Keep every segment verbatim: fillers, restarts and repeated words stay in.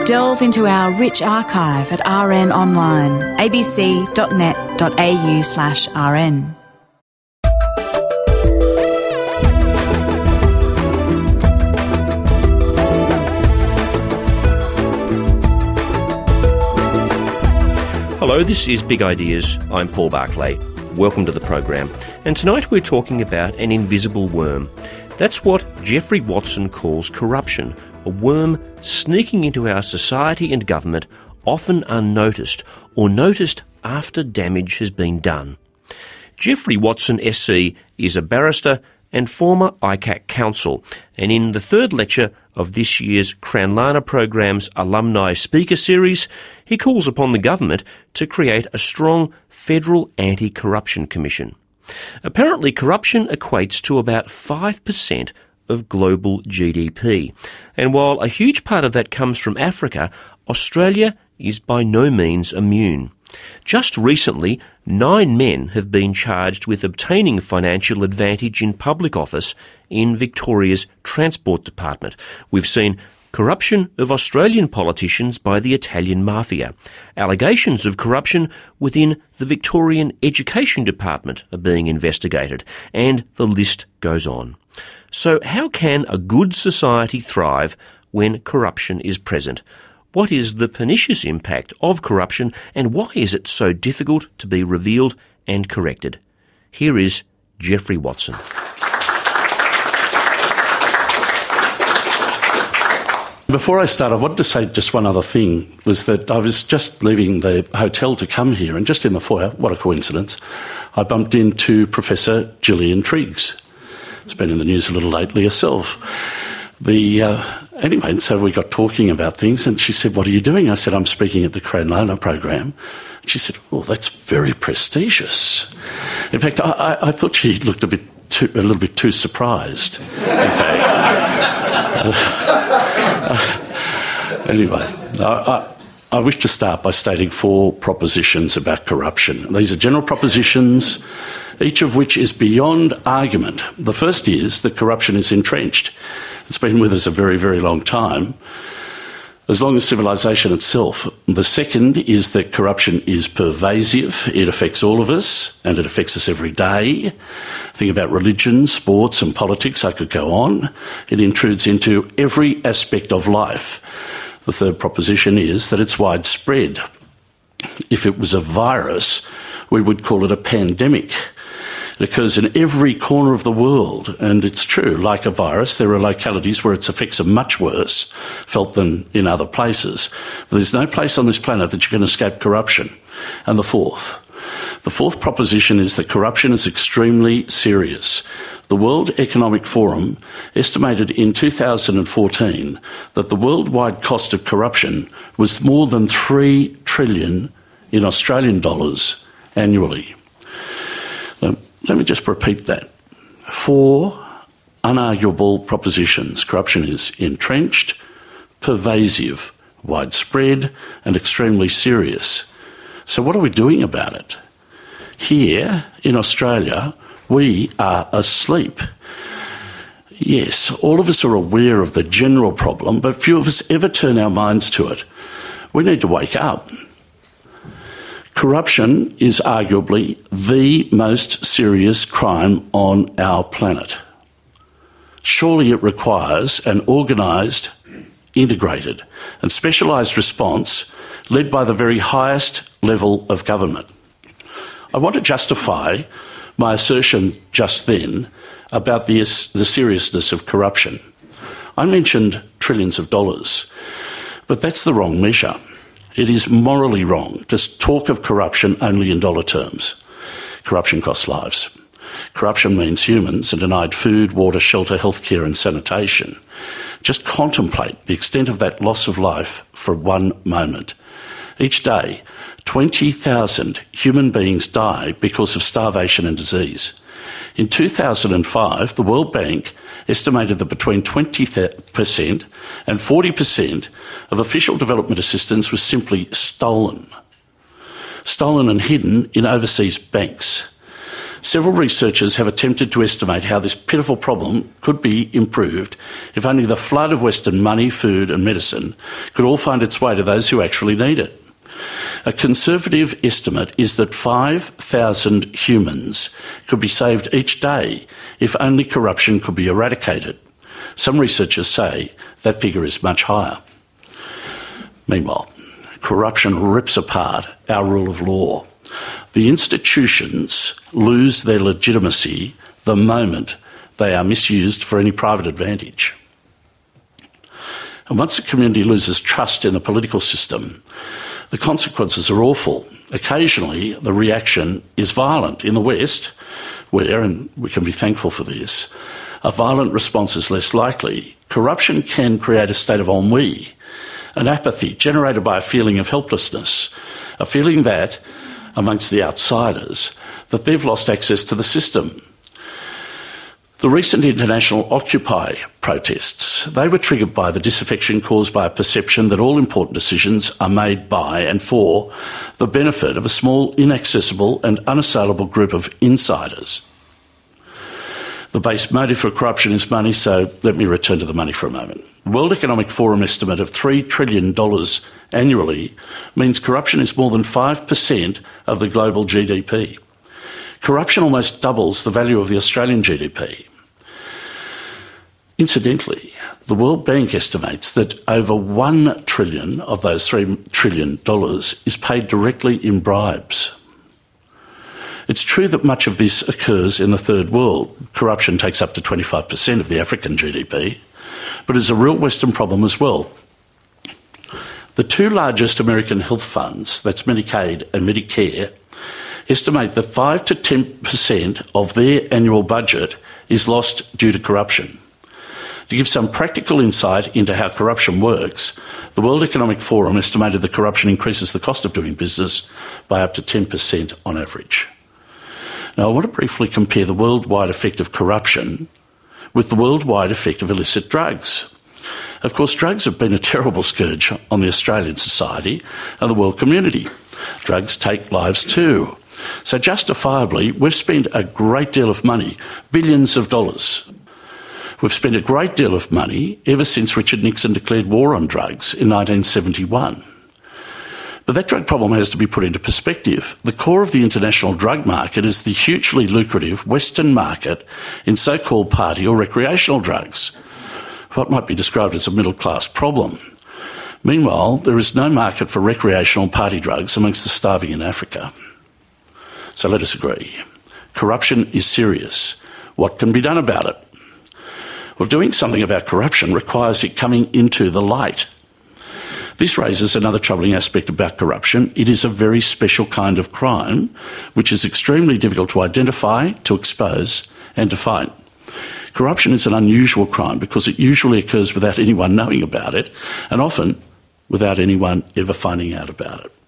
Delve into our rich archive at R N Online, abc.net.au slash RN. Hello, this is Big Ideas. I'm Paul Barclay. Welcome to the program. And tonight we're talking about an invisible worm. That's what Geoffrey Watson calls corruption, a worm sneaking into our society and government, often unnoticed, or noticed after damage has been done. Geoffrey Watson S C is a barrister and former I C A C counsel, and in the third lecture of this year's Cranlana program's Alumni Speaker Series, he calls upon the government to create a strong federal anti-corruption commission. Apparently, corruption equates to about five percent of global G D P, and while a huge part of that comes from Africa, Australia is by no means immune. Just recently, nine men have been charged with obtaining financial advantage in public office in Victoria's Transport Department. We've seen corruption of Australian politicians by the Italian mafia. Allegations of corruption within the Victorian Education Department are being investigated, and the list goes on. So how can a good society thrive when corruption is present? What is the pernicious impact of corruption, and why is it so difficult to be revealed and corrected? Here is Geoffrey Watson. Before I start, I wanted to say just one other thing, was that I was just leaving the hotel to come here, and just in the foyer, what a coincidence, I bumped into Professor Gillian Triggs. It's been in the news a little lately herself. The uh, anyway, and so we got talking about things, and she said, "What are you doing?" I said, "I'm speaking at the Cranlana program." She said, "Oh, that's very prestigious." In fact, I, I, I thought she looked a bit too, a little bit too surprised. In fact, uh, uh, anyway, I, I, I wish to start by stating four propositions about corruption. These are general propositions, each of which is beyond argument. The first is that corruption is entrenched. It's been with us a very, very long time, as long as civilisation itself. The second is that corruption is pervasive. It affects all of us, and it affects us every day. Think about religion, sports and politics. I could go on. It intrudes into every aspect of life. The third proposition is that it's widespread. If it was a virus, we would call it a pandemic. It occurs in every corner of the world, and it's true, like a virus, there are localities where its effects are much worse felt than in other places. But there's no place on this planet that you can escape corruption. And the fourth, the fourth proposition is that corruption is extremely serious. The World Economic Forum estimated in two thousand fourteen that the worldwide cost of corruption was more than three trillion in Australian dollars annually. Now, let me just repeat that. Four unarguable propositions. Corruption is entrenched, pervasive, widespread, and extremely serious. So what are we doing about it? Here in Australia, we are asleep. Yes, all of us are aware of the general problem, but few of us ever turn our minds to it. We need to wake up. Corruption is arguably the most serious crime on our planet. Surely it requires an organised, integrated and specialised response led by the very highest level of government. I want to justify my assertion just then about the, the seriousness of corruption. I mentioned trillions of dollars, but that's the wrong measure. It is morally wrong to talk of corruption only in dollar terms. Corruption costs lives. Corruption means humans are denied food, water, shelter, healthcare and sanitation. Just contemplate the extent of that loss of life for one moment. Each day, twenty thousand human beings die because of starvation and disease. In two thousand five, the World Bank estimated that between twenty percent and forty percent of official development assistance was simply stolen. Stolen and hidden in overseas banks. Several researchers have attempted to estimate how this pitiful problem could be improved if only the flood of Western money, food and medicine could all find its way to those who actually need it. A conservative estimate is that five thousand humans could be saved each day if only corruption could be eradicated. Some researchers say that figure is much higher. Meanwhile, corruption rips apart our rule of law. The institutions lose their legitimacy the moment they are misused for any private advantage. And once a community loses trust in the political system, the consequences are awful. Occasionally, the reaction is violent. In the West, where, and we can be thankful for this, a violent response is less likely. Corruption can create a state of ennui, an apathy generated by a feeling of helplessness, a feeling that, amongst the outsiders, that they've lost access to the system. The recent international Occupy protests, they were triggered by the disaffection caused by a perception that all important decisions are made by and for the benefit of a small, inaccessible and unassailable group of insiders. The base motive for corruption is money, so let me return to the money for a moment. The World Economic Forum estimate of three trillion dollars annually means corruption is more than five percent of the global G D P. Corruption almost doubles the value of the Australian G D P. Incidentally, the World Bank estimates that over one trillion of those three trillion dollars is paid directly in bribes. It's true that much of this occurs in the third world. Corruption takes up to twenty-five percent of the African G D P, but it's a real Western problem as well. The two largest American health funds, that's Medicaid and Medicare, estimate that five to ten percent of their annual budget is lost due to corruption. To give some practical insight into how corruption works, the World Economic Forum estimated that corruption increases the cost of doing business by up to ten percent on average. Now, I want to briefly compare the worldwide effect of corruption with the worldwide effect of illicit drugs. Of course, drugs have been a terrible scourge on the Australian society and the world community. Drugs take lives too. So justifiably, we've spent a great deal of money, billions of dollars. We've spent a great deal of money ever since Richard Nixon declared war on drugs in nineteen seventy-one. But that drug problem has to be put into perspective. The core of the international drug market is the hugely lucrative Western market in so-called party or recreational drugs, what might be described as a middle-class problem. Meanwhile, there is no market for recreational party drugs amongst the starving in Africa. So let us agree. Corruption is serious. What can be done about it? Well, doing something about corruption requires it coming into the light. This raises another troubling aspect about corruption. It is a very special kind of crime, which is extremely difficult to identify, to expose, and to fight. Corruption is an unusual crime because it usually occurs without anyone knowing about it, and often without anyone ever finding out about it.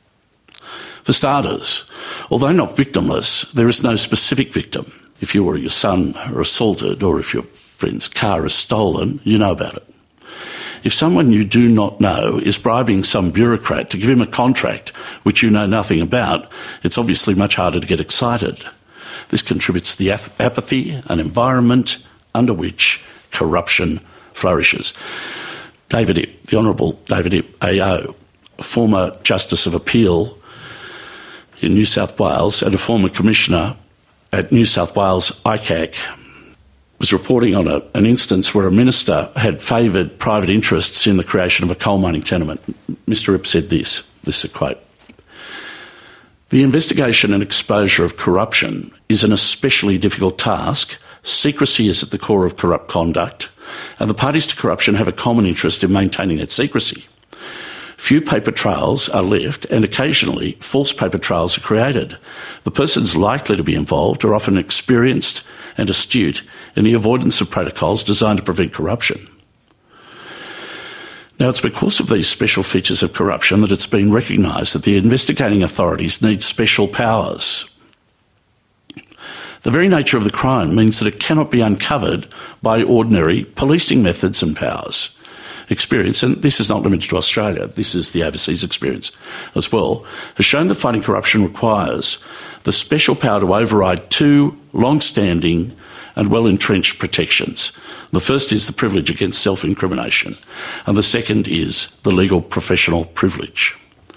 For starters, although not victimless, there is no specific victim. If you or your son are assaulted, or if your friend's car is stolen, you know about it. If someone you do not know is bribing some bureaucrat to give him a contract which you know nothing about, it's obviously much harder to get excited. This contributes to the ap- apathy, an environment under which corruption flourishes. David Ip, the Honourable David Ip A O, a former Justice of Appeal in New South Wales and a former Commissioner at New South Wales I C A C, was reporting on a, an instance where a minister had favoured private interests in the creation of a coal mining tenement. Mister Ip said this, this is a quote: "The investigation and exposure of corruption is an especially difficult task. Secrecy is at the core of corrupt conduct, and the parties to corruption have a common interest in maintaining that secrecy. Few paper trails are left, and occasionally false paper trails are created. The persons likely to be involved are often experienced and astute in the avoidance of protocols designed to prevent corruption." Now, it's because of these special features of corruption that it's been recognised that the investigating authorities need special powers. The very nature of the crime means that it cannot be uncovered by ordinary policing methods and powers. Experience, and this is not limited to Australia, this is the overseas experience as well, has shown that fighting corruption requires the special power to override two long-standing and well-entrenched protections. The first is the privilege against self-incrimination, and the second is the legal professional privilege.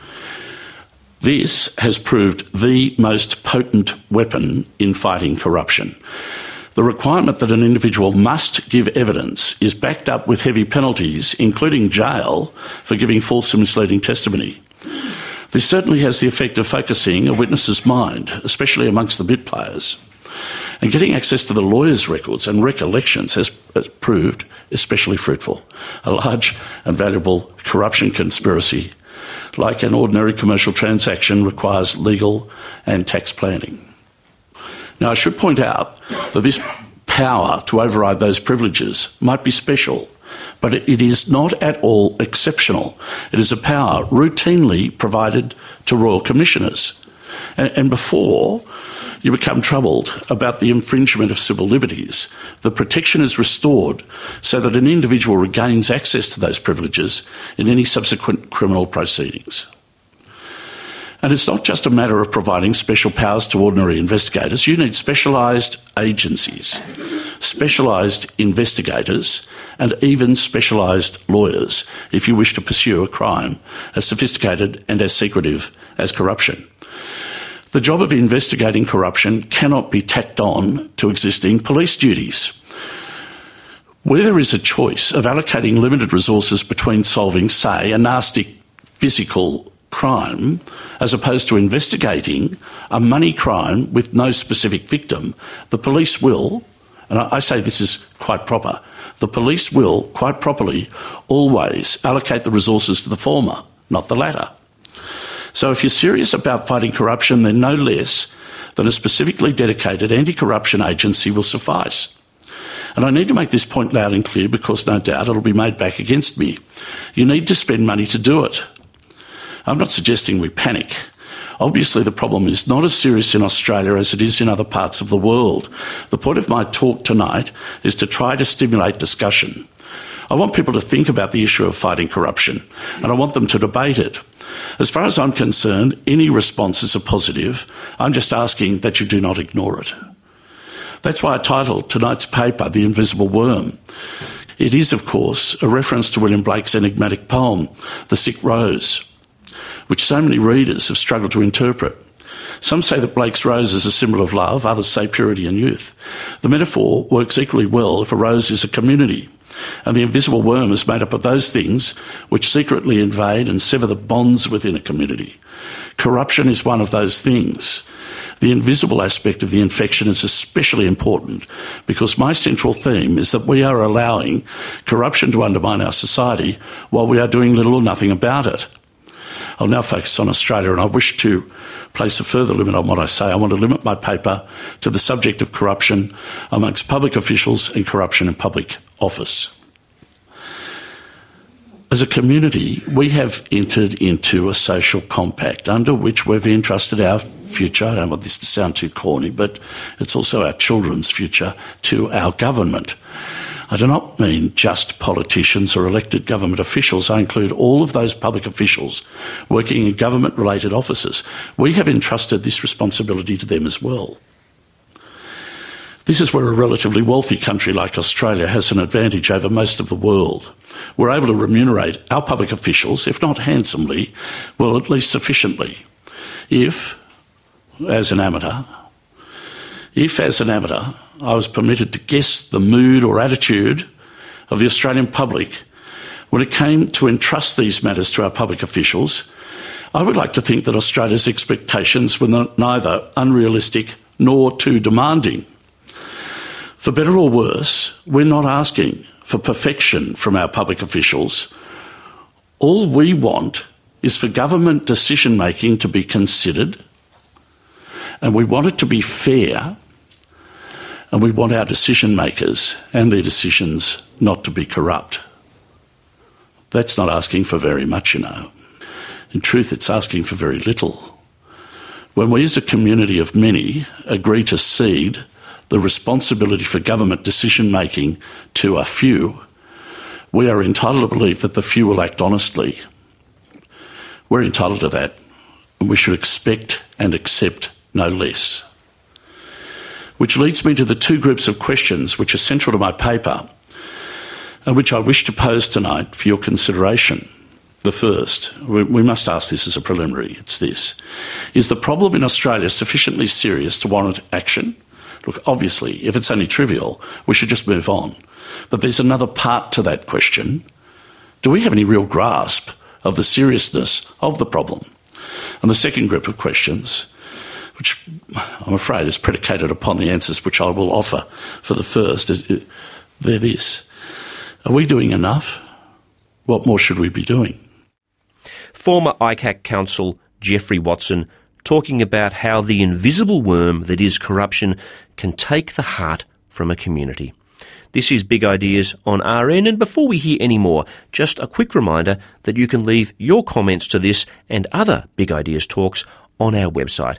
This has proved the most potent weapon in fighting corruption. The requirement that an individual must give evidence is backed up with heavy penalties, including jail, for giving false and misleading testimony. This certainly has the effect of focusing a witness's mind, especially amongst the bit players. And getting access to the lawyer's records and recollections has proved especially fruitful. A large and valuable corruption conspiracy, like an ordinary commercial transaction, requires legal and tax planning. Now, I should point out that this power to override those privileges might be special, but it is not at all exceptional. It is a power routinely provided to royal commissioners. And, and before you become troubled about the infringement of civil liberties, the protection is restored so that an individual regains access to those privileges in any subsequent criminal proceedings. And it's not just a matter of providing special powers to ordinary investigators. You need specialised agencies, specialised investigators, and even specialised lawyers if you wish to pursue a crime as sophisticated and as secretive as corruption. The job of investigating corruption cannot be tacked on to existing police duties. Where there is a choice of allocating limited resources between solving, say, a nasty physical crime as opposed to investigating a money crime with no specific victim, the police will, and I say this is quite proper, the police will, quite properly, always allocate the resources to the former, not the latter. So if you're serious about fighting corruption, then no less than a specifically dedicated anti-corruption agency will suffice. And I need to make this point loud and clear because no doubt it'll be made back against me. You need to spend money to do it. I'm not suggesting we panic. Obviously, the problem is not as serious in Australia as it is in other parts of the world. The point of my talk tonight is to try to stimulate discussion. I want people to think about the issue of fighting corruption, and I want them to debate it. As far as I'm concerned, any responses are positive. I'm just asking that you do not ignore it. That's why I titled tonight's paper The Invisible Worm. It is, of course, a reference to William Blake's enigmatic poem, The Sick Rose, which so many readers have struggled to interpret. Some say that Blake's rose is a symbol of love, others say purity and youth. The metaphor works equally well if a rose is a community, and the invisible worm is made up of those things which secretly invade and sever the bonds within a community. Corruption is one of those things. The invisible aspect of the infection is especially important because my central theme is that we are allowing corruption to undermine our society while we are doing little or nothing about it. I'll now focus on Australia, and I wish to place a further limit on what I say. I want to limit my paper to the subject of corruption amongst public officials and corruption in public office. As a community, we have entered into a social compact under which we've entrusted our future, I don't want this to sound too corny, but it's also our children's future, to our government. I do not mean just politicians or elected government officials. I include all of those public officials working in government-related offices. We have entrusted this responsibility to them as well. This is where a relatively wealthy country like Australia has an advantage over most of the world. We're able to remunerate our public officials, if not handsomely, well, at least sufficiently. If, as an amateur, if as an amateur, I was permitted to guess the mood or attitude of the Australian public when it came to entrust these matters to our public officials, I would like to think that Australia's expectations were not, neither unrealistic nor too demanding. For better or worse, we're not asking for perfection from our public officials. All we want is for government decision-making to be considered, and we want it to be fair, and we want our decision-makers and their decisions not to be corrupt. That's not asking for very much, you know. In truth, it's asking for very little. When we as a community of many agree to cede the responsibility for government decision-making to a few, we are entitled to believe that the few will act honestly. We're entitled to that, and we should expect and accept no less. Which leads me to the two groups of questions which are central to my paper and which I wish to pose tonight for your consideration. The first, we, we must ask this as a preliminary, it's this. Is the problem in Australia sufficiently serious to warrant action? Look, obviously, if it's only trivial, we should just move on. But there's another part to that question. Do we have any real grasp of the seriousness of the problem? And the second group of questions, which I'm afraid is predicated upon the answers which I will offer for the first, they're this. Are we doing enough? What more should we be doing? Former I C A C counsel Geoffrey Watson talking about how the invisible worm that is corruption can take the heart from a community. This is Big Ideas on R N, and before we hear any more, just a quick reminder that you can leave your comments to this and other Big Ideas talks on our website,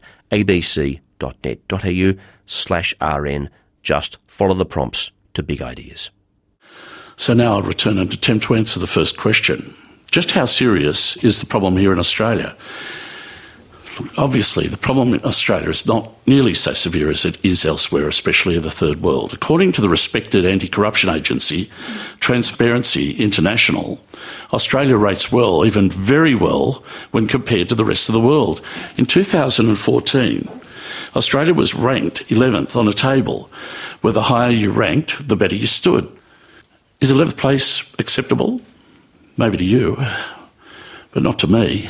abc.net.au slash rn. Just follow the prompts to Big Ideas. So now I'll return and attempt to answer the first question. Just how serious is the problem here in Australia? Obviously, the problem in Australia is not nearly so severe as it is elsewhere, especially in the third world. According to the respected anti-corruption agency, Transparency International, Australia rates well, even very well, when compared to the rest of the world. In two thousand fourteen, Australia was ranked eleventh on a table, where the higher you ranked, the better you stood. Is eleventh place acceptable? Maybe to you, but not to me.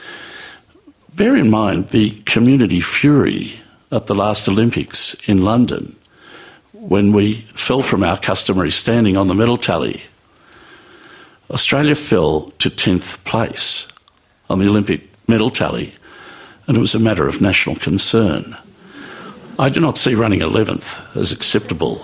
Bear in mind the community fury at the last Olympics in London when we fell from our customary standing on the medal tally. Australia fell to tenth place on the Olympic medal tally, and it was a matter of national concern. I do not see running eleventh as acceptable.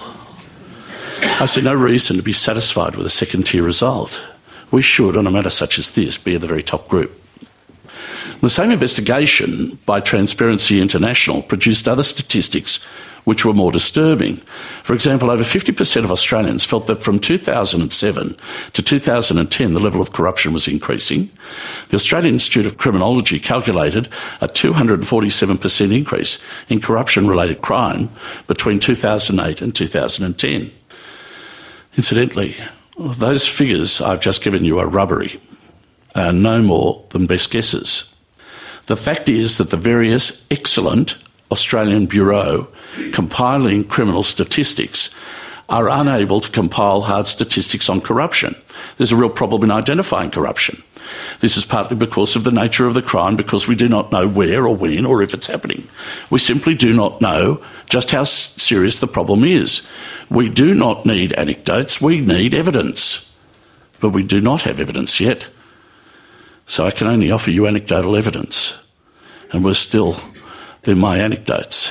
I see no reason to be satisfied with a second-tier result. We should, on a matter such as this, be at the very top group. The same investigation by Transparency International produced other statistics which were more disturbing. For example, over fifty percent of Australians felt that from two thousand seven to two thousand ten the level of corruption was increasing. The Australian Institute of Criminology calculated a two hundred forty-seven percent increase in corruption-related crime between two thousand eight and two thousand ten. Incidentally, those figures I've just given you are rubbery, are no more than best guesses. The fact is that the various excellent Australian Bureau compiling criminal statistics are unable to compile hard statistics on corruption. There's a real problem in identifying corruption. This is partly because of the nature of the crime, because we do not know where or when or if it's happening. We simply do not know just how serious the problem is. We do not need anecdotes, we need evidence. But we do not have evidence yet. So I can only offer you anecdotal evidence. And we're still, they're my anecdotes.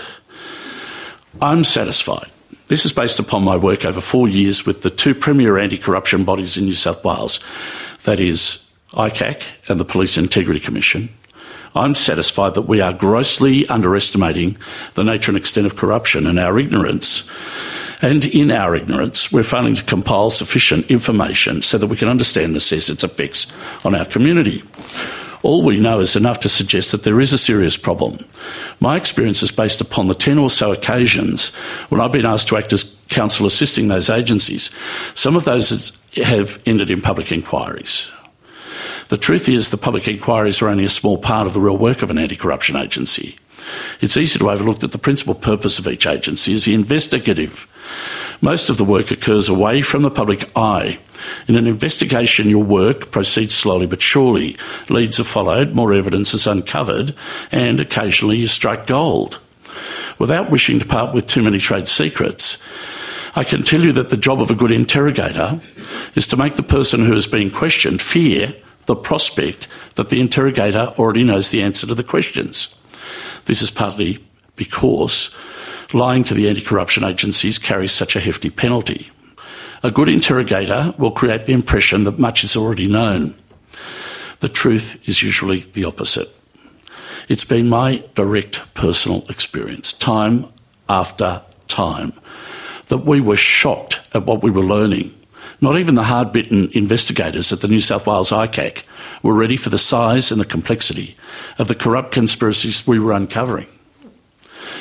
I'm satisfied. This is based upon my work over four years with the two premier anti-corruption bodies in New South Wales, that is I C A C and the Police Integrity Commission. I'm satisfied that we are grossly underestimating the nature and extent of corruption and our ignorance. And in our ignorance, we're failing to compile sufficient information so that we can understand and assess its effects on our community. All we know is enough to suggest that there is a serious problem. My experience is based upon the ten or so occasions when I've been asked to act as counsel assisting those agencies. Some of those have ended in public inquiries. The truth is the public inquiries are only a small part of the real work of an anti-corruption agency. It's easy to overlook that the principal purpose of each agency is the investigative. Most of the work occurs away from the public eye. In an investigation, your work proceeds slowly but surely. Leads are followed, more evidence is uncovered, and occasionally you strike gold. Without wishing to part with too many trade secrets, I can tell you that the job of a good interrogator is to make the person who is being questioned fear the prospect that the interrogator already knows the answer to the questions. This is partly because lying to the anti-corruption agencies carries such a hefty penalty. A good interrogator will create the impression that much is already known. The truth is usually the opposite. It's been my direct personal experience, time after time, that we were shocked at what we were learning. Not even the hard-bitten investigators at the New South Wales I C A C were ready for the size and the complexity of the corrupt conspiracies we were uncovering.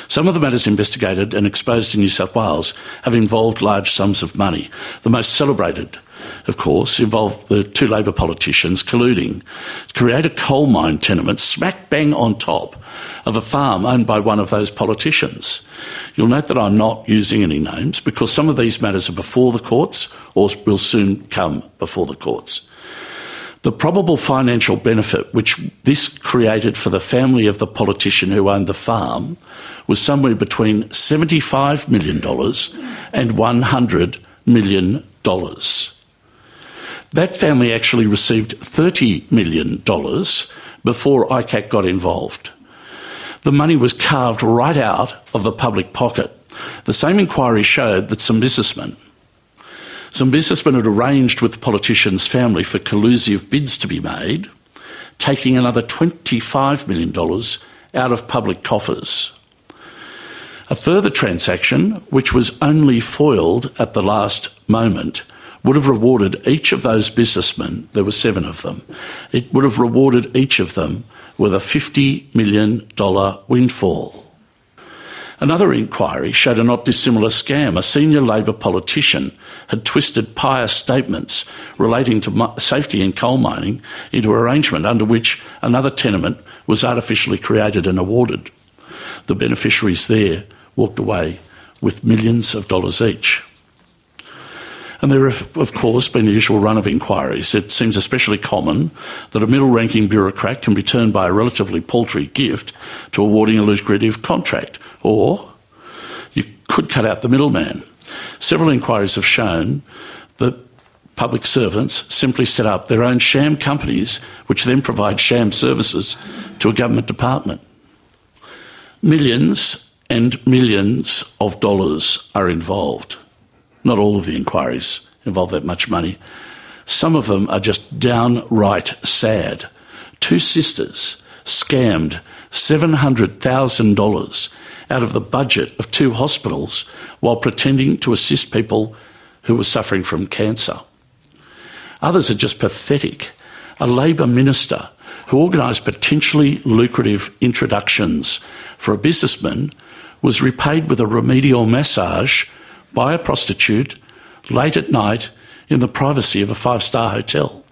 Some of the matters investigated and exposed in New South Wales have involved large sums of money. The most celebrated, of course, involved the two Labor politicians colluding to create a coal mine tenement smack bang on top of a farm owned by one of those politicians. You'll note that I'm not using any names because some of these matters are before the courts or will soon come before the courts. The probable financial benefit which this created for the family of the politician who owned the farm was somewhere between seventy-five million dollars and one hundred million dollars. That family actually received thirty million dollars before I C A C got involved. The money was carved right out of the public pocket. The same inquiry showed that some businessmen Some businessmen had arranged with the politician's family for collusive bids to be made, taking another twenty-five million dollars out of public coffers. A further transaction, which was only foiled at the last moment, would have rewarded each of those businessmen, there were seven of them, it would have rewarded each of them with a fifty million dollars windfall. Another inquiry showed a not dissimilar scam. A senior Labor politician had twisted pious statements relating to safety in coal mining into an arrangement under which another tenement was artificially created and awarded. The beneficiaries there walked away with millions of dollars each. And there have, of course, been the usual run of inquiries. It seems especially common that a middle-ranking bureaucrat can be turned by a relatively paltry gift to awarding a lucrative contract, or you could cut out the middleman. Several inquiries have shown that public servants simply set up their own sham companies, which then provide sham services to a government department. Millions and millions of dollars are involved. Not all of the inquiries involve that much money. Some of them are just downright sad. Two sisters scammed seven hundred thousand dollars out of the budget of two hospitals while pretending to assist people who were suffering from cancer. Others are just pathetic. A Labor minister who organised potentially lucrative introductions for a businessman was repaid with a remedial massage by a prostitute late at night in the privacy of a five-star hotel.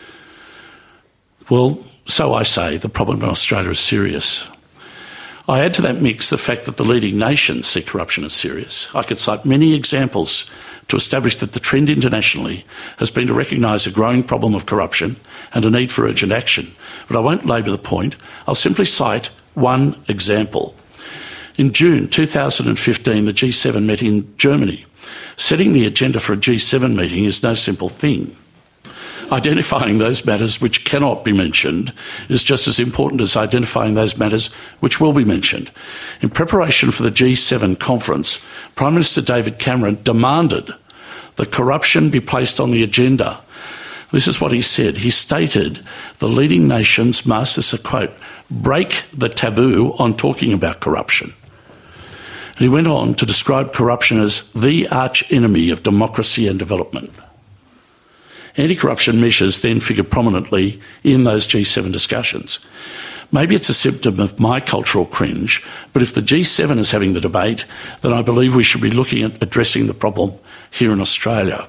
Well, so I say, the problem in Australia is serious. I add to that mix the fact that the leading nations see corruption as serious. I could cite many examples to establish that the trend internationally has been to recognise a growing problem of corruption and a need for urgent action. But I won't labour the point. I'll simply cite one example. In June two thousand fifteen, the G seven met in Germany. Setting the agenda for a G seven meeting is no simple thing. Identifying those matters which cannot be mentioned is just as important as identifying those matters which will be mentioned. In preparation for the G seven conference, Prime Minister David Cameron demanded that corruption be placed on the agenda. This is what he said. He stated the leading nations must, this is a quote, break the taboo on talking about corruption. And he went on to describe corruption as the arch-enemy of democracy and development. Anti-corruption measures then figured prominently in those G seven discussions. Maybe it's a symptom of my cultural cringe, but if the G seven is having the debate, then I believe we should be looking at addressing the problem here in Australia.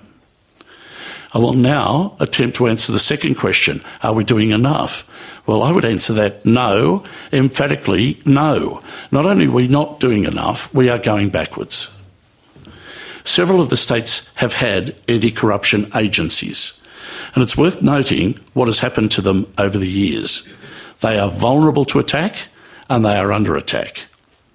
I will now attempt to answer the second question, are we doing enough? Well, I would answer that no, emphatically no. Not only are we not doing enough, we are going backwards. Several of the states have had anti-corruption agencies, and it's worth noting what has happened to them over the years. They are vulnerable to attack, and they are under attack.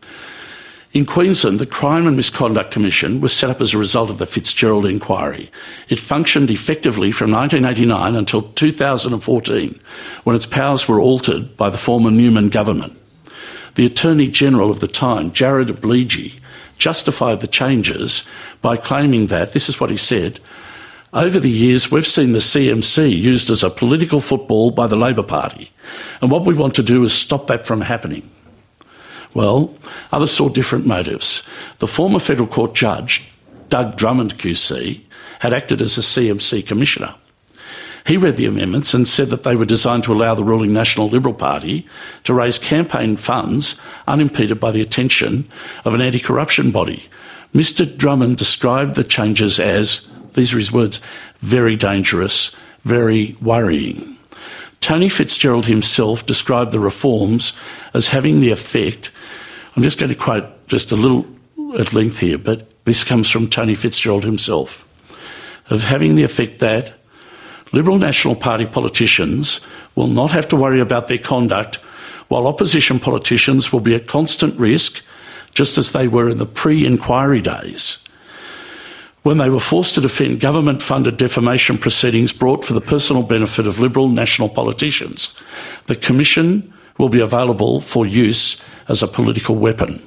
In Queensland, the Crime and Misconduct Commission was set up as a result of the Fitzgerald inquiry. It functioned effectively from nineteen eighty-nine until two thousand fourteen, when its powers were altered by the former Newman government. The Attorney-General of the time, Jared Bleegey, justified the changes by claiming that, this is what he said, over the years we've seen the C M C used as a political football by the Labor Party, and what we want to do is stop that from happening. Well, others saw different motives. The former federal court judge, Doug Drummond Q C, had acted as a C M C commissioner. He read the amendments and said that they were designed to allow the ruling National Liberal Party to raise campaign funds unimpeded by the attention of an anti-corruption body. Mister Drummond described the changes as, these are his words, very dangerous, very worrying. Tony Fitzgerald himself described the reforms as having the effect, I'm just going to quote just a little at length here, but this comes from Tony Fitzgerald himself, of having the effect that Liberal National Party politicians will not have to worry about their conduct, while opposition politicians will be at constant risk, just as they were in the pre-inquiry days, when they were forced to defend government-funded defamation proceedings brought for the personal benefit of Liberal national politicians. The Commission will be available for use as a political weapon.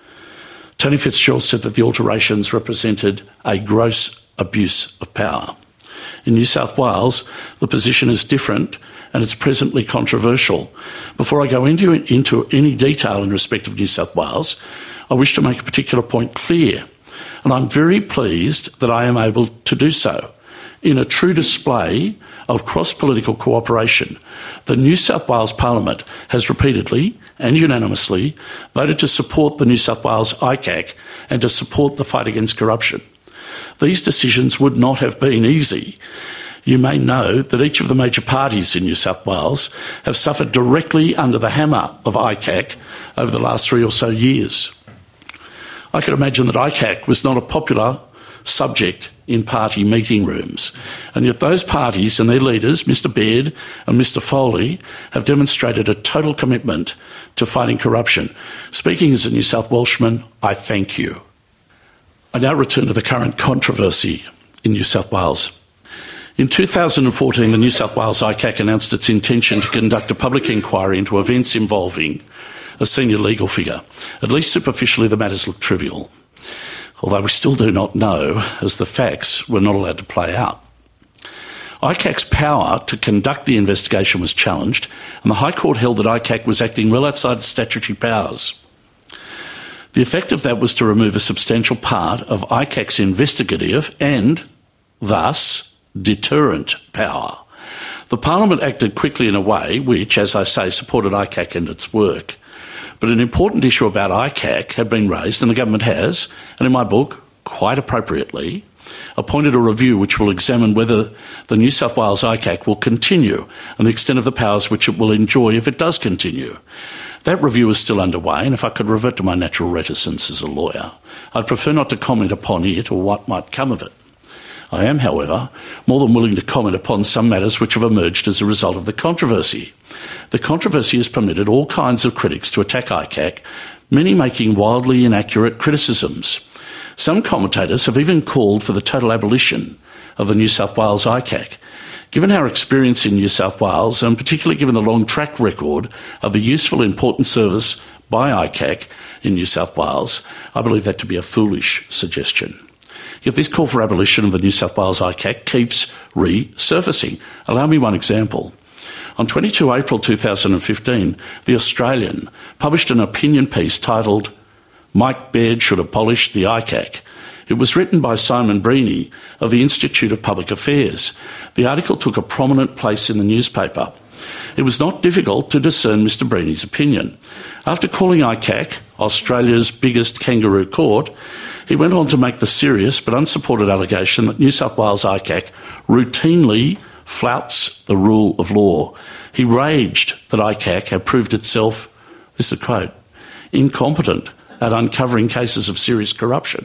Tony Fitzgerald said that the alterations represented a gross abuse of power. In New South Wales, the position is different and it's presently controversial. Before I go into, into any detail in respect of New South Wales, I wish to make a particular point clear, and I'm very pleased that I am able to do so. In a true display of cross-political cooperation, the New South Wales Parliament has repeatedly and unanimously voted to support the New South Wales I C A C and to support the fight against corruption. These decisions would not have been easy. You may know that each of the major parties in New South Wales have suffered directly under the hammer of I C A C over the last three or so years. I can imagine that I C A C was not a popular subject in party meeting rooms, and yet those parties and their leaders, Mister Baird and Mister Foley, have demonstrated a total commitment to fighting corruption. Speaking as a New South Welshman, I thank you. I now return to the current controversy in New South Wales. In two thousand fourteen, the New South Wales I C A C announced its intention to conduct a public inquiry into events involving a senior legal figure. At least superficially, the matters look trivial, although we still do not know, as the facts were not allowed to play out. I C A C's power to conduct the investigation was challenged, and the High Court held that I C A C was acting well outside its statutory powers. The effect of that was to remove a substantial part of I C A C's investigative and, thus, deterrent power. The Parliament acted quickly in a way which, as I say, supported I C A C and its work. But an important issue about I C A C had been raised, and the government has, and in my book, quite appropriately, appointed a review which will examine whether the New South Wales I C A C will continue and the extent of the powers which it will enjoy if it does continue. That review is still underway, and if I could revert to my natural reticence as a lawyer, I'd prefer not to comment upon it or what might come of it. I am, however, more than willing to comment upon some matters which have emerged as a result of the controversy. The controversy has permitted all kinds of critics to attack I C A C, many making wildly inaccurate criticisms. Some commentators have even called for the total abolition of the New South Wales I C A C. Given our experience in New South Wales, and particularly given the long track record of the useful, important service by I C A C in New South Wales, I believe that to be a foolish suggestion. Yet this call for abolition of the New South Wales I C A C keeps resurfacing. Allow me one example. On the twenty-second of April two thousand fifteen, The Australian published an opinion piece titled "Mike Baird Should Abolish the I C A C." It was written by Simon Breeny of the Institute of Public Affairs. The article took a prominent place in the newspaper. It was not difficult to discern Mister Breeny's opinion. After calling I C A C Australia's biggest kangaroo court, he went on to make the serious but unsupported allegation that New South Wales I C A C routinely flouts the rule of law. He raged that I C A C had proved itself, this is a quote, incompetent at uncovering cases of serious corruption.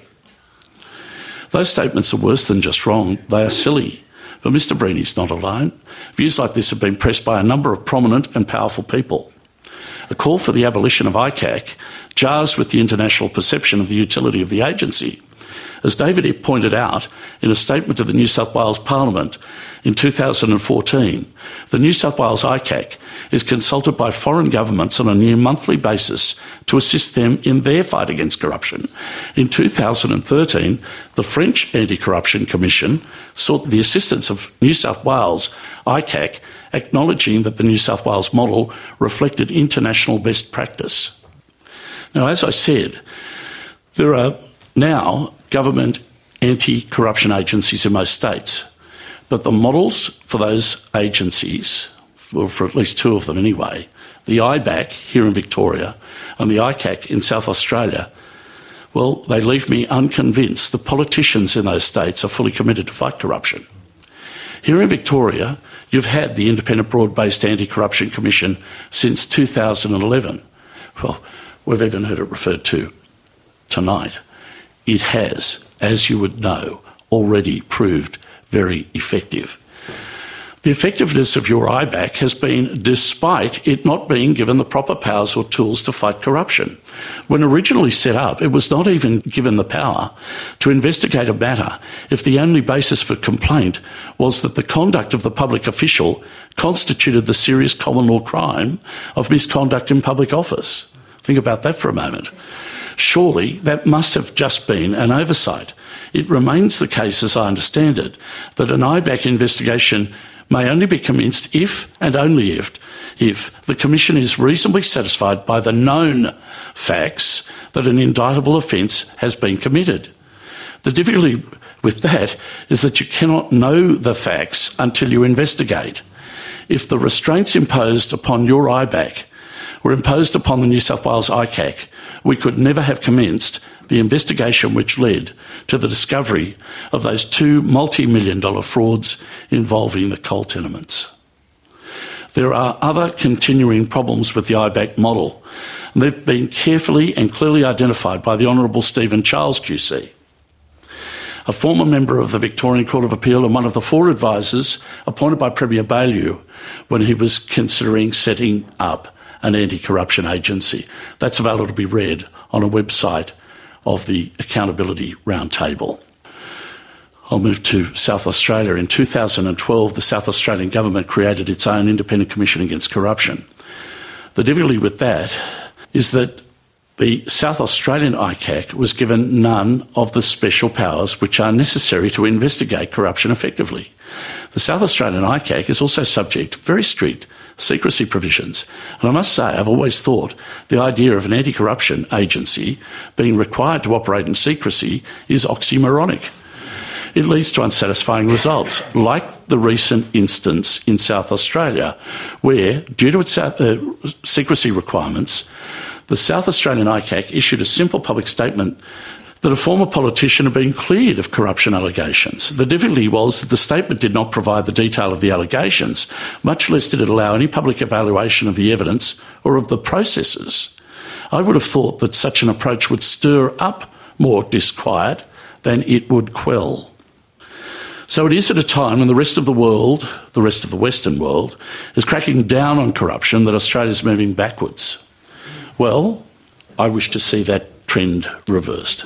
Those statements are worse than just wrong, they are silly. But Mister Breeny's not alone. Views like this have been pressed by a number of prominent and powerful people. A call for the abolition of I C A C jars with the international perception of the utility of the agency. As David Ip pointed out in a statement to the New South Wales Parliament in two thousand fourteen, the New South Wales I C A C is consulted by foreign governments on a near monthly basis to assist them in their fight against corruption. In two thousand thirteen, the French Anti-Corruption Commission sought the assistance of New South Wales I C A C, acknowledging that the New South Wales model reflected international best practice. Now, as I said, there are now government anti-corruption agencies in most states. But the models for those agencies, or for at least two of them anyway, the I B A C here in Victoria and the I C A C in South Australia, well, they leave me unconvinced the politicians in those states are fully committed to fight corruption. Here in Victoria, you've had the Independent Broad-Based Anti-Corruption Commission since two thousand eleven. Well, we've even heard it referred to tonight. It has, as you would know, already proved very effective. The effectiveness of your I B A C has been despite it not being given the proper powers or tools to fight corruption. When originally set up, it was not even given the power to investigate a matter if the only basis for complaint was that the conduct of the public official constituted the serious common law crime of misconduct in public office. Think about that for a moment. Surely that must have just been an oversight. It remains the case, as I understand it, that an I B A C investigation may only be commenced if, and only if, if the Commission is reasonably satisfied by the known facts that an indictable offence has been committed. The difficulty with that is that you cannot know the facts until you investigate. If the restraints imposed upon your I B A C were imposed upon the New South Wales I C A C, we could never have commenced the investigation which led to the discovery of those two multi-million dollar frauds involving the coal tenements. There are other continuing problems with the I B A C model, and they've been carefully and clearly identified by the Honourable Stephen Charles Q C, a former member of the Victorian Court of Appeal and one of the four advisors appointed by Premier Baillieu when he was considering setting up an anti-corruption agency. That's available to be read on a website of the Accountability Roundtable. I'll move to South Australia. In two thousand twelve, the South Australian Government created its own Independent Commission against Corruption. The difficulty with that is that the South Australian I C A C was given none of the special powers which are necessary to investigate corruption effectively. The South Australian I C A C is also subject to very strict secrecy provisions. And I must say, I've always thought the idea of an anti-corruption agency being required to operate in secrecy is oxymoronic. It leads to unsatisfying results, like the recent instance in South Australia, where, due to its uh, secrecy requirements, the South Australian I C A C issued a simple public statement that a former politician had been cleared of corruption allegations. The difficulty was that the statement did not provide the detail of the allegations, much less did it allow any public evaluation of the evidence or of the processes. I would have thought that such an approach would stir up more disquiet than it would quell. So it is at a time when the rest of the world, the rest of the Western world, is cracking down on corruption that Australia is moving backwards. Well, I wish to see that trend reversed.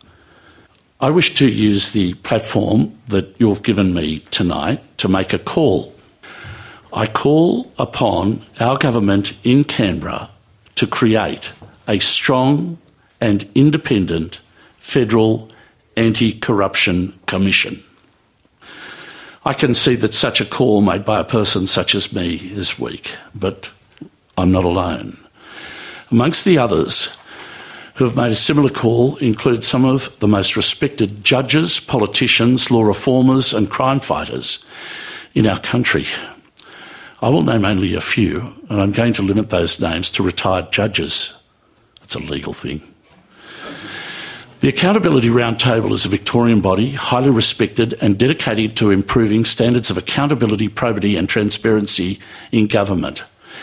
I wish to use the platform that you've given me tonight to make a call. I call upon our government in Canberra to create a strong and independent federal anti-corruption commission. I can see that such a call made by a person such as me is weak, but I'm not alone. Amongst the others who have made a similar call include some of the most respected judges, politicians, law reformers and crime fighters in our country. I will name only a few, and I'm going to limit those names to retired judges. It's a legal thing. The Accountability Roundtable is a Victorian body, highly respected and dedicated to improving standards of accountability, probity and transparency in government.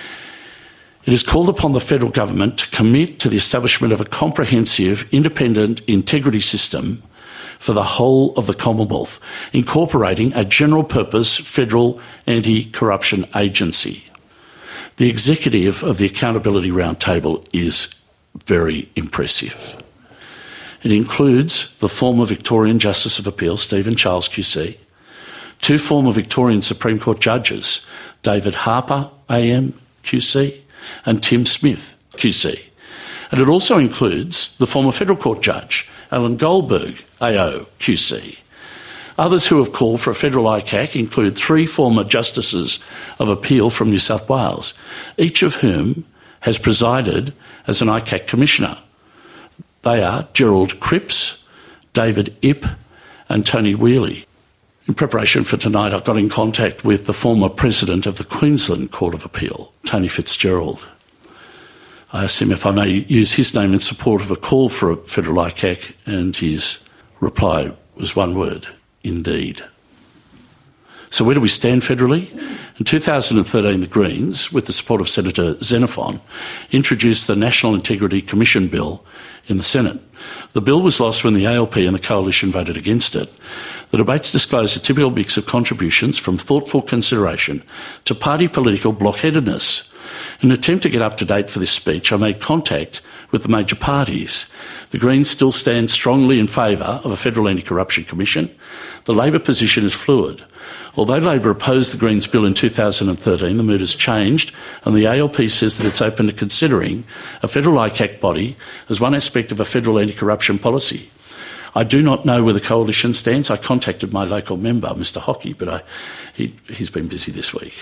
It has called upon the federal government to commit to the establishment of a comprehensive, independent integrity system for the whole of the Commonwealth, incorporating a general-purpose federal anti-corruption agency. The executive of the Accountability Roundtable is very impressive. It includes the former Victorian Justice of Appeal, Stephen Charles Q C, two former Victorian Supreme Court judges, David Harper A M Q C, and Tim Smith Q C. And it also includes the former Federal Court Judge, Alan Goldberg A O Q C. Others who have called for a federal I C A C include three former Justices of Appeal from New South Wales, each of whom has presided as an I C A C Commissioner. They are Gerald Cripps, David Ip and Tony Wheely. In preparation for tonight, I got in contact with the former president of the Queensland Court of Appeal, Tony Fitzgerald. I asked him if I may use his name in support of a call for a federal I C A C, and his reply was one word: indeed. So where do we stand federally? In two thousand thirteen, the Greens, with the support of Senator Xenophon, introduced the National Integrity Commission Bill in the Senate. The bill was lost when the A L P and the Coalition voted against it. The debates disclosed a typical mix of contributions from thoughtful consideration to party political blockheadedness. In an attempt to get up to date for this speech, I made contact with the major parties. The Greens still stand strongly in favour of a federal anti-corruption commission. The Labor position is fluid. Although Labor opposed the Greens bill in two thousand thirteen, the mood has changed, and the A L P says that it's open to considering a federal I C A C body as one aspect of a federal anti-corruption policy. I do not know where the Coalition stands. I contacted my local member, Mister Hockey, but I, he, he's been busy this week.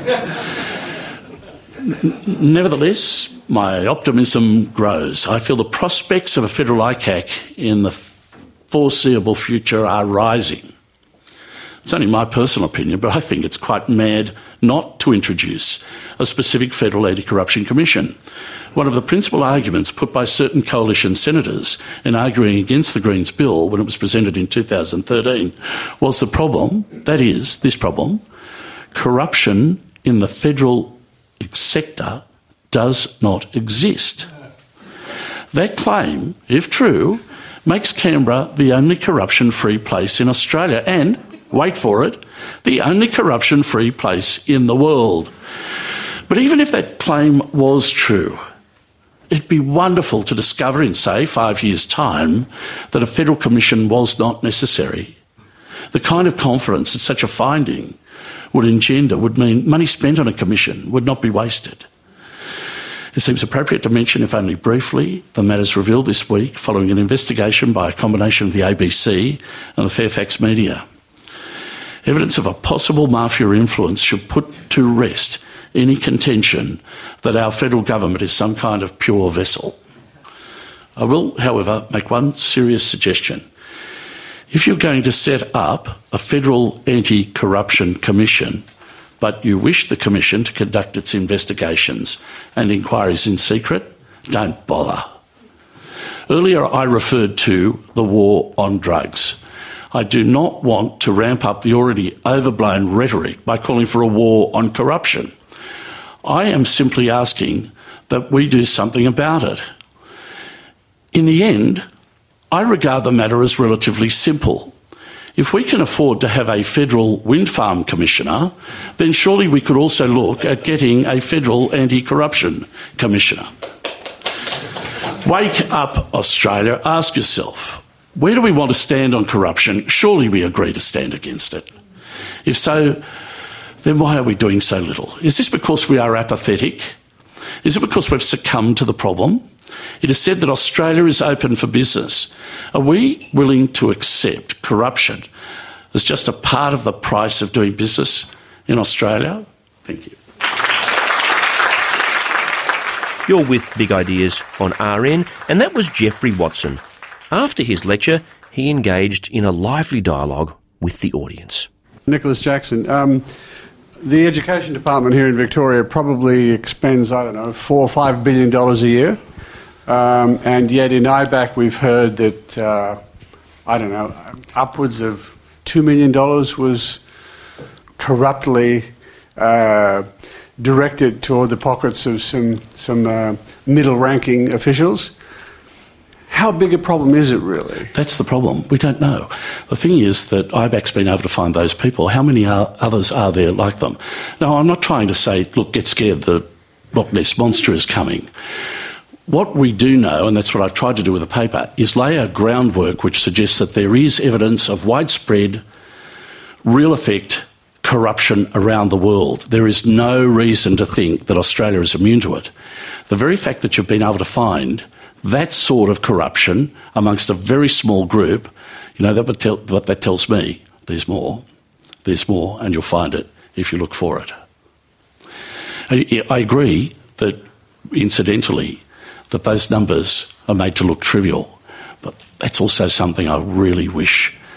Nevertheless, my optimism grows. I feel the prospects of a federal I C A C in the foreseeable future are rising. It's only my personal opinion, but I think it's quite mad not to introduce a specific federal anti-corruption commission. One of the principal arguments put by certain coalition senators in arguing against the Greens bill when it was presented in two thousand thirteen was the problem, that is, this problem, corruption in the federal sector does not exist. That claim, if true, makes Canberra the only corruption-free place in Australia and, wait for it, the only corruption-free place in the world. But even if that claim was true, it'd be wonderful to discover in, say, five years' time that a federal commission was not necessary. The kind of confidence that such a finding would engender would mean money spent on a commission would not be wasted. It seems appropriate to mention, if only briefly, the matters revealed this week following an investigation by a combination of the A B C and the Fairfax media. Evidence of a possible mafia influence should put to rest any contention that our federal government is some kind of pure vessel. I will, however, make one serious suggestion. If you're going to set up a federal anti-corruption commission, but you wish the commission to conduct its investigations and inquiries in secret, don't bother. Earlier I referred to the war on drugs. I do not want to ramp up the already overblown rhetoric by calling for a war on corruption. I am simply asking that we do something about it. In the end, I regard the matter as relatively simple. If we can afford to have a federal wind farm commissioner, then surely we could also look at getting a federal anti-corruption commissioner. Wake up, Australia. Ask yourself, where do we want to stand on corruption? Surely we agree to stand against it. If so, then why are we doing so little? Is this because we are apathetic? Is it because we've succumbed to the problem? It is said that Australia is open for business. Are we willing to accept corruption as just a part of the price of doing business in Australia? Thank you. You're with Big Ideas on R N, and that was Geoffrey Watson. After his lecture, he engaged in a lively dialogue with the audience. Nicholas Jackson, um, the Education Department here in Victoria probably expends, I don't know, four or five billion dollars a year. Um, and yet in I B A C we've heard that, uh, I don't know, upwards of two million dollars was corruptly uh, directed toward the pockets of some, some uh, middle-ranking officials. How big a problem is it really? That's the problem. We don't know. The thing is that I B A C's been able to find those people. How many are, others are there like them? Now, I'm not trying to say, look, get scared, the Loch Ness Monster is coming. What we do know, and that's what I've tried to do with the paper, is lay a groundwork which suggests that there is evidence of widespread, real effect corruption around the world. There is no reason to think that Australia is immune to it. The very fact that you've been able to find that sort of corruption amongst a very small group, you know, that would tell, what that tells me, there's more, there's more, and you'll find it if you look for it. I, I agree that, incidentally, that those numbers are made to look trivial, but that's also something I really wish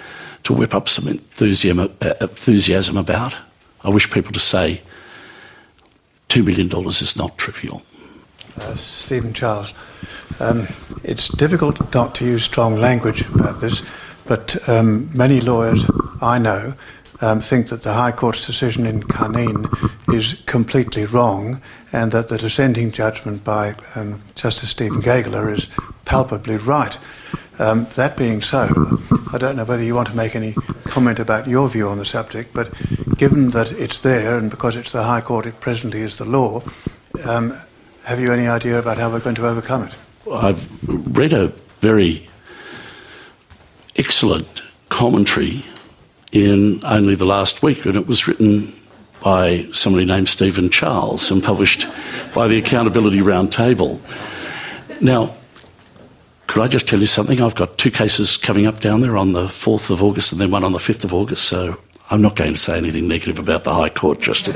to whip up some enthusiasm, uh, enthusiasm about. I wish people to say two million dollars is not trivial. Uh, Stephen Charles. Um, it's difficult not to use strong language about this, but um, many lawyers I know um, think that the High Court's decision in Cunneen is completely wrong, and that the dissenting judgment by um, Justice Stephen Gageler is palpably right. Um, that being so, I don't know whether you want to make any comment about your view on the subject, but given that it's there, and because it's the High Court, it presently is the law, um, have you any idea about how we're going to overcome it? I've read a very excellent commentary in only the last week, and it was written by somebody named Stephen Charles and published by the Accountability Roundtable. Now, could I just tell you something? I've got two cases coming up down there on the fourth of August and then one on the fifth of August, so I'm not going to say anything negative about the High Court just at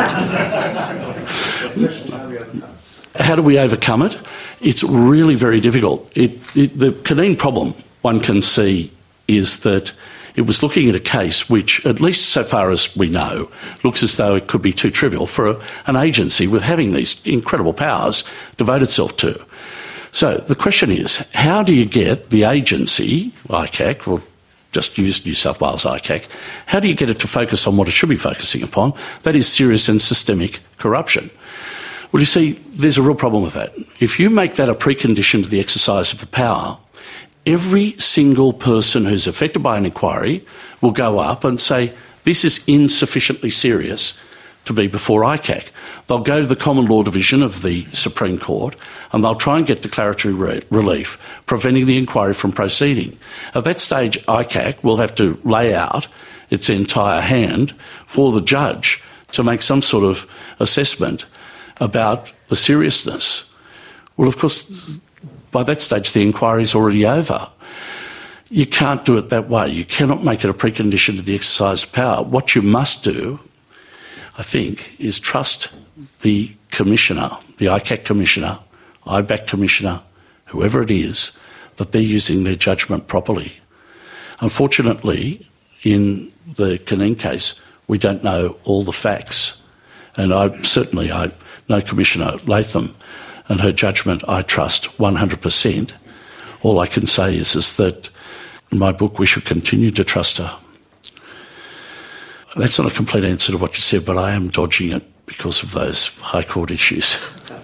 the moment. How do we overcome it? It's really very difficult. It, it, the Cunneen problem, one can see, is that it was looking at a case which, at least so far as we know, looks as though it could be too trivial for a, an agency with having these incredible powers devote itself to. So the question is, how do you get the agency, I C A C, or just use New South Wales I C A C, how do you get it to focus on what it should be focusing upon? That is serious and systemic corruption. Well, you see, there's a real problem with that. If you make that a precondition to the exercise of the power, every single person who's affected by an inquiry will go up and say, this is insufficiently serious to be before I C A C. They'll go to the Common Law Division of the Supreme Court and they'll try and get declaratory re- relief, preventing the inquiry from proceeding. At that stage, I C A C will have to lay out its entire hand for the judge to make some sort of assessment about the seriousness. Well, of course, by that stage, the inquiry is already over. You can't do it that way. You cannot make it a precondition to the exercise of power. What you must do, I think, is trust the commissioner, the I C A C commissioner, I B A C commissioner, whoever it is, that they're using their judgment properly. Unfortunately, in the Cunneen case, we don't know all the facts. And I certainly, I know Commissioner Latham, and her judgment I trust one hundred percent. All I can say is, is that in my book we should continue to trust her. That's not a complete answer to what you said, but I am dodging it because of those High Court issues.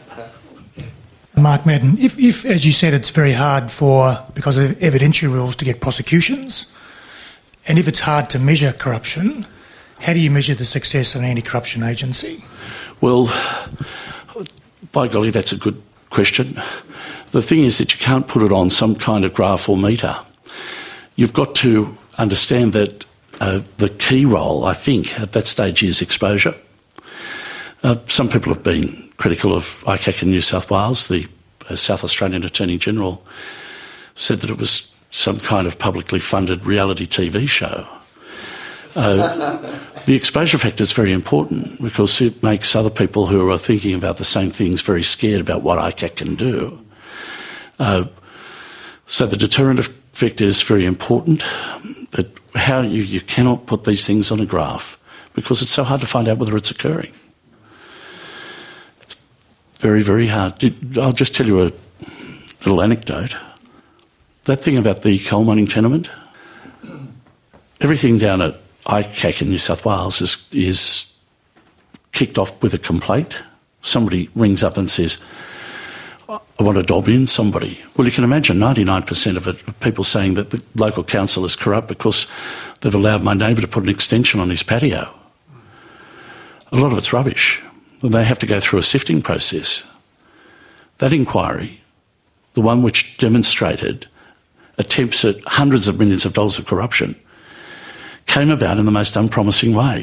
Mark Madden, if, if, as you said, it's very hard for, because of evidentiary rules, to get prosecutions, and if it's hard to measure corruption, how do you measure the success of an anti-corruption agency? Well, by golly, that's a good question. The thing is that you can't put it on some kind of graph or meter. You've got to understand that uh, the key role, I think, at that stage is exposure. Uh, some people have been critical of I C A C in New South Wales. The uh, South Australian Attorney-General said that it was some kind of publicly funded reality T V show. Uh, the exposure factor is very important because it makes other people who are thinking about the same things very scared about what I C A C can do. Uh, so the deterrent effect is very important, but how you, you cannot put these things on a graph because it's so hard to find out whether it's occurring. It's very, very hard. I'll just tell you a little anecdote. That thing about the coal mining tenement, everything down at I C A C in New South Wales is, is kicked off with a complaint. Somebody rings up and says, I want to dob in somebody. Well, you can imagine ninety-nine percent of it, of people saying that the local council is corrupt because they've allowed my neighbour to put an extension on his patio. A lot of it's rubbish. They have to go through a sifting process. That inquiry, the one which demonstrated attempts at hundreds of millions of dollars of corruption, came about in the most unpromising way.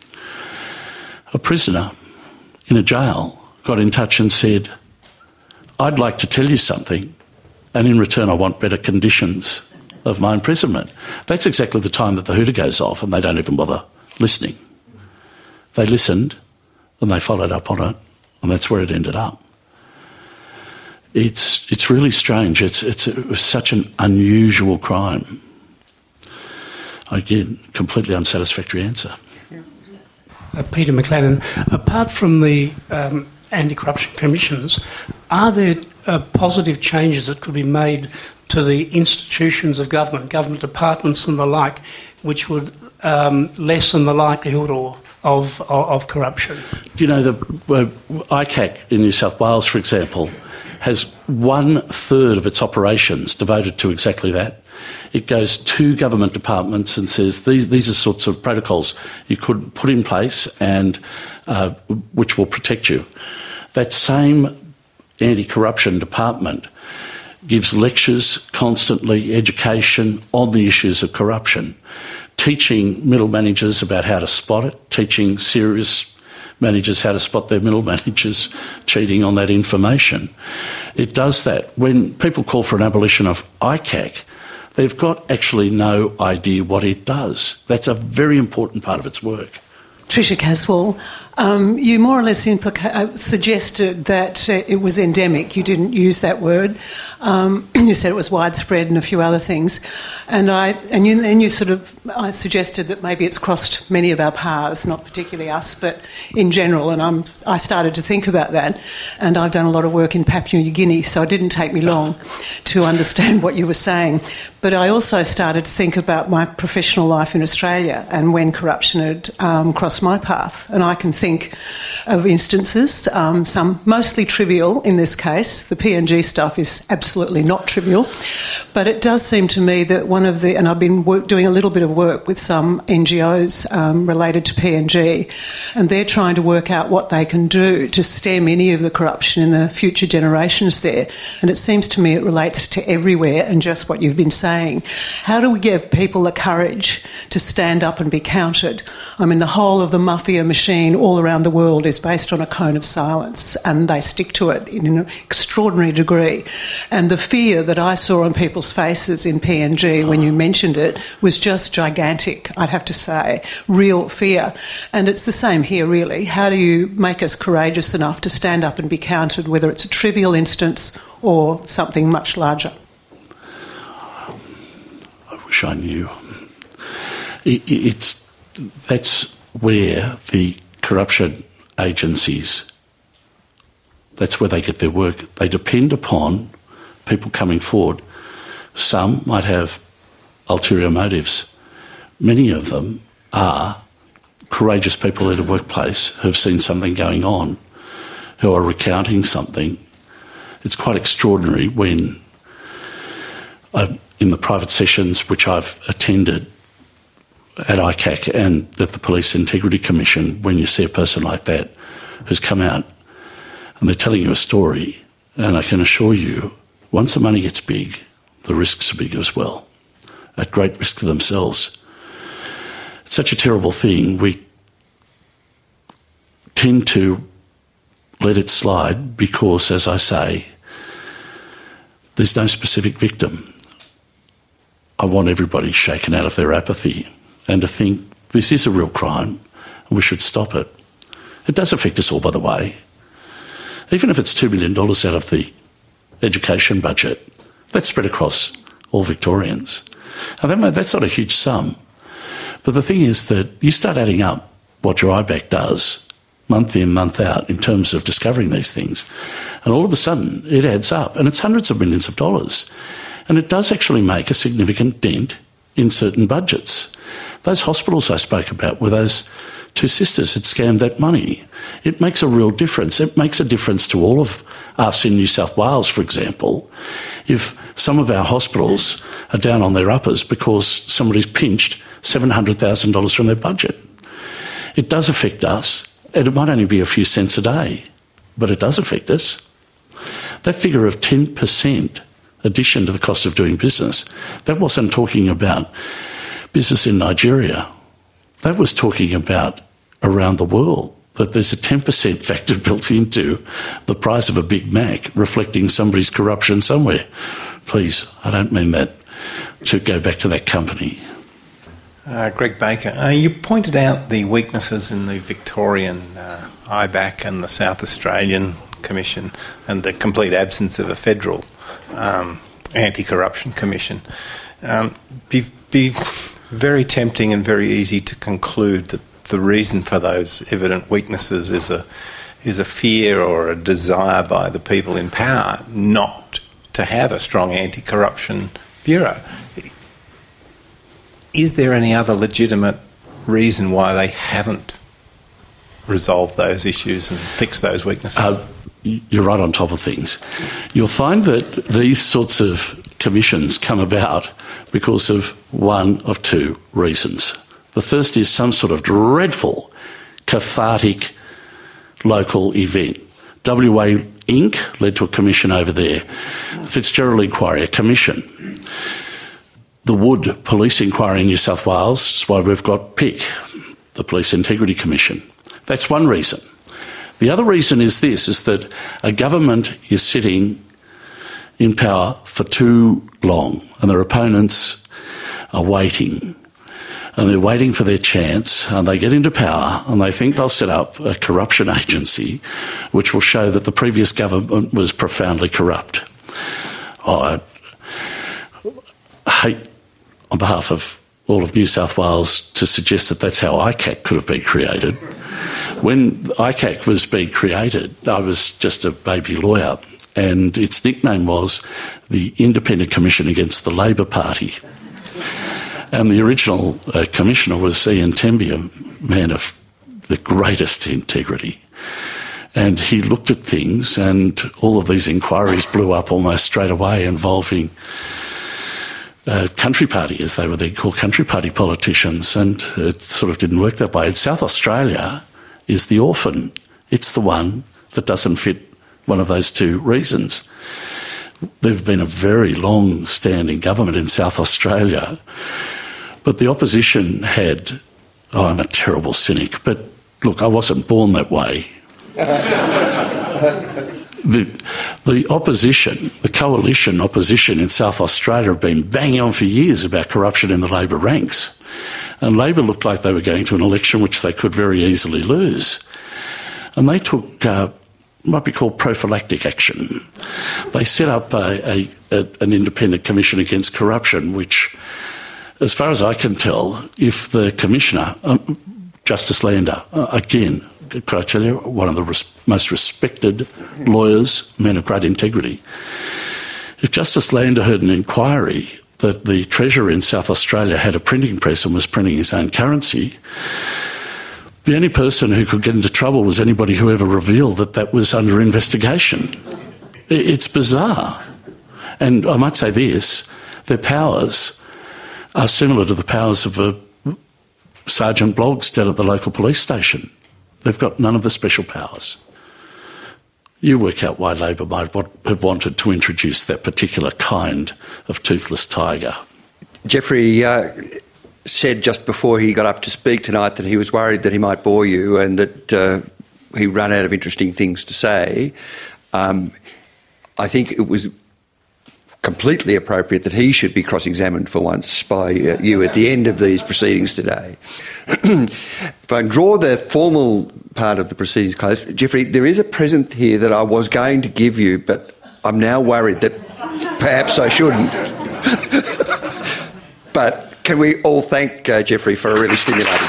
A prisoner in a jail got in touch and said, I'd like to tell you something, and in return I want better conditions of my imprisonment. That's exactly the time that the hooter goes off and they don't even bother listening. They listened and they followed up on it, and that's where it ended up. It's, it's really strange. It's, it's, a, it's such an unusual crime. Again, completely unsatisfactory answer. Uh, Peter McLennan, apart from the um, anti-corruption commissions, are there uh, positive changes that could be made to the institutions of government, government departments and the like, which would um, lessen the likelihood or of, of, of corruption? Do you know the uh, I C A C in New South Wales, for example, has one third of its operations devoted to exactly that? It goes to government departments and says these these are sorts of protocols you could put in place and uh, which will protect you. That same anti-corruption department gives lectures constantly, education on the issues of corruption, teaching middle managers about how to spot it, teaching serious managers how to spot their middle managers cheating on that information. It does that. When people call for an abolition of I C A C, they've got actually no idea what it does. That's a very important part of its work. Tricia Caswell, um, you more or less implica- uh, suggested that uh, it was endemic. You didn't use that word. Um, you said it was widespread and a few other things. And I and you, and you sort of I suggested that maybe it's crossed many of our paths, not particularly us, but in general. And I'm, I started to think about that. And I've done a lot of work in Papua New Guinea, so it didn't take me long to understand what you were saying. But I also started to think about my professional life in Australia and when corruption had um, crossed my path. And I can think of instances, um, some mostly trivial in this case. The P N G stuff is absolutely not trivial. But it does seem to me that one of the, and I've been work, doing a little bit of work with some N G Os um, related to P N G, and they're trying to work out what they can do to stem any of the corruption in the future generations there. And it seems to me it relates to everywhere and just what you've been saying. How do we give people the courage to stand up and be counted? I mean, the whole of the mafia machine all around the world is based on a cone of silence, and they stick to it in an extraordinary degree. And the fear that I saw on people's faces in P N G when you mentioned it was just gigantic, I'd have to say, real fear. And it's the same here, really. How do you make us courageous enough to stand up and be counted, whether it's a trivial instance or something much larger? I wish I knew. It, it's that's where the corruption agencies, that's where they get their work. They depend upon people coming forward. Some might have ulterior motives. Many of them are courageous people in a workplace who have seen something going on, who are recounting something. It's quite extraordinary when, uh, in the private sessions which I've attended at I C A C and at the Police Integrity Commission, when you see a person like that who's come out and they're telling you a story, and I can assure you, once the money gets big, the risks are big as well, at great risk to themselves. It's such a terrible thing. We tend to let it slide because, as I say, there's no specific victim. I want everybody shaken out of their apathy and to think this is a real crime and we should stop it. It does affect us all, by the way. Even if it's two million dollars out of the education budget, that's spread across all Victorians. And that, that's not a huge sum. But the thing is that you start adding up what your I B A C does month in, month out in terms of discovering these things, and all of a sudden it adds up, and it's hundreds of millions of dollars. And it does actually make a significant dent in certain budgets. Those hospitals I spoke about were those two sisters had scammed that money. It makes a real difference. It makes a difference to all of us in New South Wales, for example, if some of our hospitals are down on their uppers because somebody's pinched seven hundred thousand dollars from their budget. It does affect us, and it might only be a few cents a day, but it does affect us. That figure of ten percent addition to the cost of doing business, that wasn't talking about business in Nigeria. That was talking about around the world, that there's a ten percent factor built into the price of a Big Mac reflecting somebody's corruption somewhere. Please, I don't mean that to go back to that company. Uh, Greg Baker, uh, you pointed out the weaknesses in the Victorian uh, I B A C and the South Australian Commission and the complete absence of a federal um, anti-corruption commission. Um, be, be, very tempting and very easy to conclude that the reason for those evident weaknesses is a is a fear or a desire by the people in power not to have a strong anti-corruption bureau. Is there any other legitimate reason why they haven't resolved those issues and fixed those weaknesses? Uh, you're right on top of things. You'll find that these sorts of commissions come about because of one of two reasons. The first is some sort of dreadful, cathartic local event. W A Incorporated led to a commission over there. Fitzgerald Inquiry, a commission. The Wood Police Inquiry in New South Wales, that's why we've got P I C, the Police Integrity Commission. That's one reason. The other reason is this, is that a government is sitting in power for too long and their opponents are waiting. And they're waiting for their chance, and they get into power, and they think they'll set up a corruption agency which will show that the previous government was profoundly corrupt. Oh, I hate, on behalf of all of New South Wales, to suggest that that's how I C A C could have been created. When I C A C was being created, I was just a baby lawyer, and its nickname was the Independent Commission Against the Labor Party. And the original uh, commissioner was Ian Temby, a man of the greatest integrity. And he looked at things, and all of these inquiries blew up almost straight away involving uh, Country Party, as they were then called, Country Party politicians, and it sort of didn't work that way. And South Australia is the orphan. It's the one that doesn't fit one of those two reasons. There's been a very long-standing government in South Australia, but the opposition had, oh, I'm a terrible cynic, but look, I wasn't born that way. the, the opposition, the coalition opposition in South Australia have been banging on for years about corruption in the Labor ranks. And Labor looked like they were going to an election which they could very easily lose. And they took uh, might be called prophylactic action. They set up a, a, a, an independent commission against corruption, which, as far as I can tell, if the commissioner, um, Justice Lander, uh, again, could I tell you, one of the res- most respected lawyers, men of great integrity, if Justice Lander heard an inquiry that the Treasurer in South Australia had a printing press and was printing his own currency, the only person who could get into trouble was anybody who ever revealed that that was under investigation. It's bizarre. And I might say this, their powers are similar to the powers of a Sergeant Bloggs down at the local police station. They've got none of the special powers. You work out why Labor might have wanted to introduce that particular kind of toothless tiger. Jeffrey uh, said just before he got up to speak tonight that he was worried that he might bore you and that uh, he ran out of interesting things to say. Um, I think it was completely appropriate that he should be cross-examined for once by uh, you at the end of these proceedings today. If I draw the formal part of the proceedings close, Jeffrey, there is a present here that I was going to give you, but I'm now worried that perhaps I shouldn't. But can we all thank uh, Jeffrey for a really stimulating...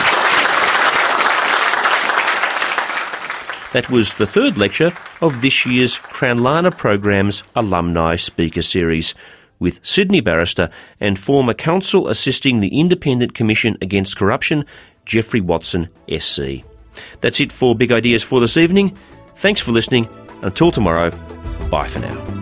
That was the third lecture of this year's Cranlana Program's Alumni Speaker Series, with Sydney barrister and former counsel assisting the Independent Commission Against Corruption, Jeffrey Watson, S C. That's it for Big Ideas for this evening. Thanks for listening. Until tomorrow, bye for now.